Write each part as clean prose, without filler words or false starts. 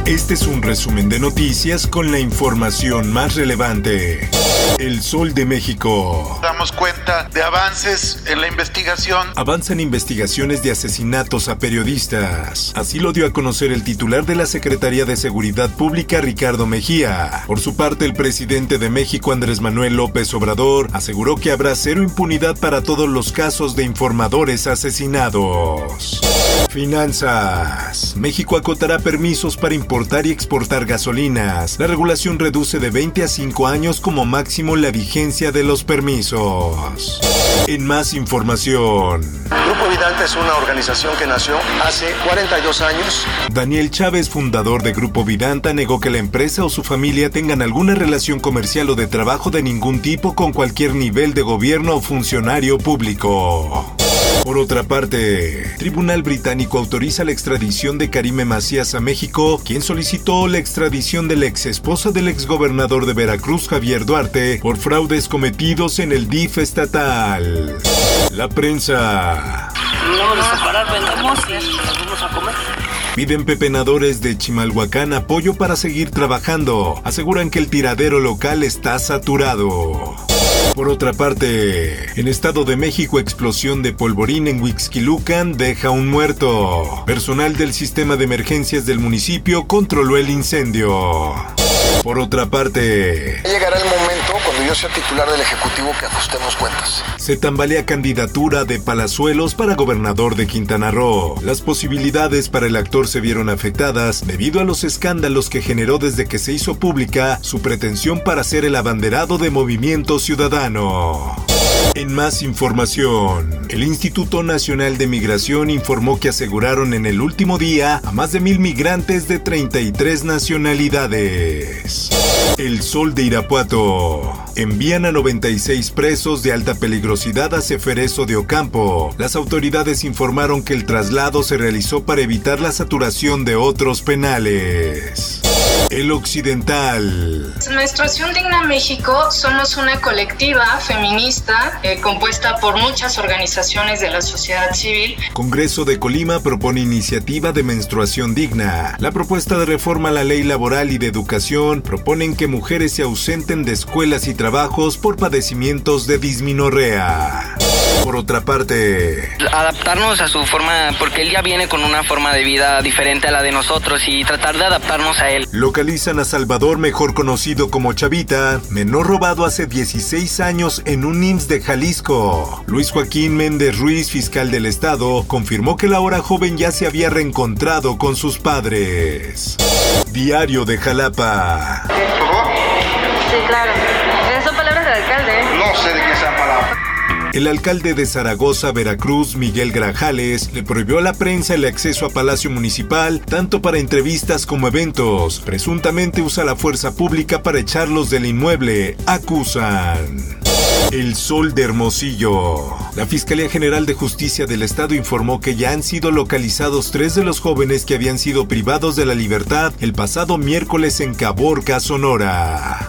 Este es un resumen de noticias con la información más relevante. El Sol de México. Damos cuenta de avances en la investigación. Avanzan investigaciones de asesinatos a periodistas. Así lo dio a conocer el titular de la Secretaría de Seguridad Pública, Ricardo Mejía. Por su parte, el presidente de México, Andrés Manuel López Obrador, aseguró que habrá cero impunidad para todos los casos de informadores asesinados. Finanzas. México acotará permisos para importar y exportar gasolinas. La regulación reduce de 20 a 5 años como máximo la vigencia de los permisos. En más información. Grupo Vidanta es una organización que nació hace 42 años. Daniel Chávez, fundador de Grupo Vidanta, negó que la empresa o su familia tengan alguna relación comercial o de trabajo de ningún tipo con cualquier nivel de gobierno o funcionario público. Por otra parte, Tribunal Británico autoriza la extradición de Karime Macías a México, quien solicitó la extradición de la exesposa del exgobernador de Veracruz, Javier Duarte, por fraudes cometidos en el DIF estatal. La prensa. No vamos a parar, vendemos y vamos a comer. Piden pepenadores de Chimalhuacán apoyo para seguir trabajando. Aseguran que el tiradero local está saturado. Por otra parte, en Estado de México, explosión de polvorín en Huixquilucan deja un muerto. Personal del sistema de emergencias del municipio controló el incendio. Por otra parte, llegará el momento cuando yo sea titular del Ejecutivo que ajustemos cuentas. Se tambalea candidatura de Palazuelos para gobernador de Quintana Roo. Las posibilidades para el actor se vieron afectadas debido a los escándalos que generó desde que se hizo pública su pretensión para ser el abanderado de Movimiento Ciudadano. En más información, el Instituto Nacional de Migración informó que aseguraron en el último día a más de 1,000 migrantes de 33 nacionalidades. El Sol de Irapuato. Envían a 96 presos de alta peligrosidad a Ceferezo de Ocampo. Las autoridades informaron que el traslado se realizó para evitar la saturación de otros penales. El Occidental. Menstruación Digna México somos una colectiva feminista compuesta por muchas organizaciones de la sociedad civil. Congreso de Colima propone iniciativa de menstruación digna. La propuesta de reforma a la ley laboral y de educación proponen que mujeres se ausenten de escuelas y trabajos por padecimientos de dismenorrea. Por otra parte, adaptarnos a su forma, porque él ya viene con una forma de vida diferente a la de nosotros y tratar de adaptarnos a él. Localizan a Salvador, mejor conocido como Chavita, menor robado hace 16 años en un IMSS de Jalisco. Luis Joaquín Méndez Ruiz, fiscal del estado, confirmó que la ahora joven ya se había reencontrado con sus padres. Diario de Jalapa. Sí, claro. Son palabras del alcalde. No sé de qué sean palabras. El alcalde de Zaragoza, Veracruz, Miguel Grajales, le prohibió a la prensa el acceso a Palacio Municipal, tanto para entrevistas como eventos. Presuntamente usa la fuerza pública para echarlos del inmueble, acusan. El Sol de Hermosillo. La Fiscalía General de Justicia del Estado informó que ya han sido localizados 3 de los jóvenes que habían sido privados de la libertad el pasado miércoles en Caborca, Sonora.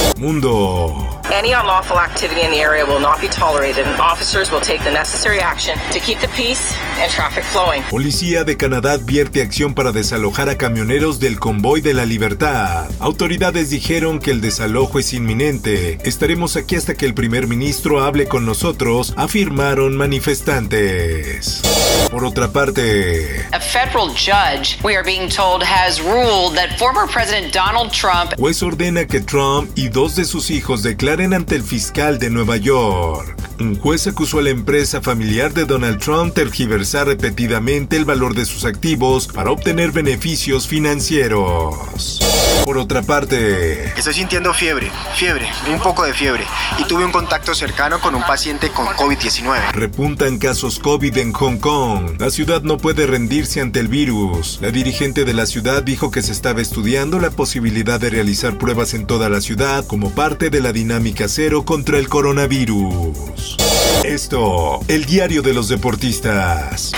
Mundo. Any unlawful activity in the area will not be tolerated and officers will take the necessary action to keep the peace and traffic flowing. Policía de Canadá advierte acción para desalojar a camioneros del Convoy de la Libertad. Autoridades dijeron que el desalojo es inminente. Estaremos aquí hasta que el primer ministro hable con nosotros, afirmaron manifestantes. Por otra parte, a federal judge, we are being told, has ruled that former President Donald Trump. Juez ordena que Trump y 2 de sus hijos declaren ante el fiscal de Nueva York. Un juez acusó a la empresa familiar de Donald Trump tergiversar repetidamente el valor de sus activos para obtener beneficios financieros. Por otra parte, estoy sintiendo fiebre, un poco de fiebre, y tuve un contacto cercano con un paciente con COVID-19. Repuntan casos COVID en Hong Kong. La ciudad no puede rendirse ante el virus. La dirigente de la ciudad dijo que se estaba estudiando la posibilidad de realizar pruebas en toda la ciudad como parte de la dinámica cero contra el coronavirus. Esto, el diario de los deportistas.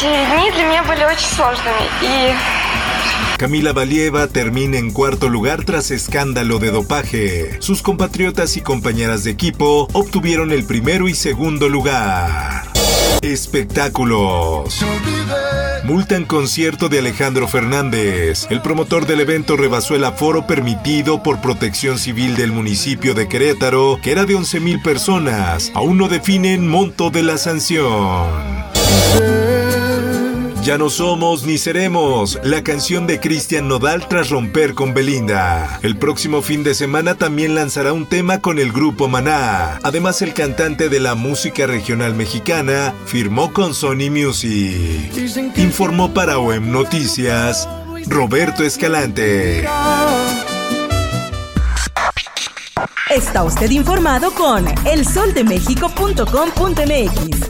Camila Valieva termina en cuarto lugar tras escándalo de dopaje. Sus compatriotas y compañeras de equipo obtuvieron el primero y segundo lugar. Espectáculos. Multan concierto de Alejandro Fernández. El promotor del evento rebasó el aforo permitido por Protección Civil del municipio de Querétaro, que era de 11,000 personas. Aún no definen monto de la sanción. Ya no somos ni seremos, la canción de Cristian Nodal tras romper con Belinda. El próximo fin de semana también lanzará un tema con el grupo Maná. Además, el cantante de la música regional mexicana firmó con Sony Music. Informó para OEM Noticias, Roberto Escalante. Está usted informado con elsoldemexico.com.mx.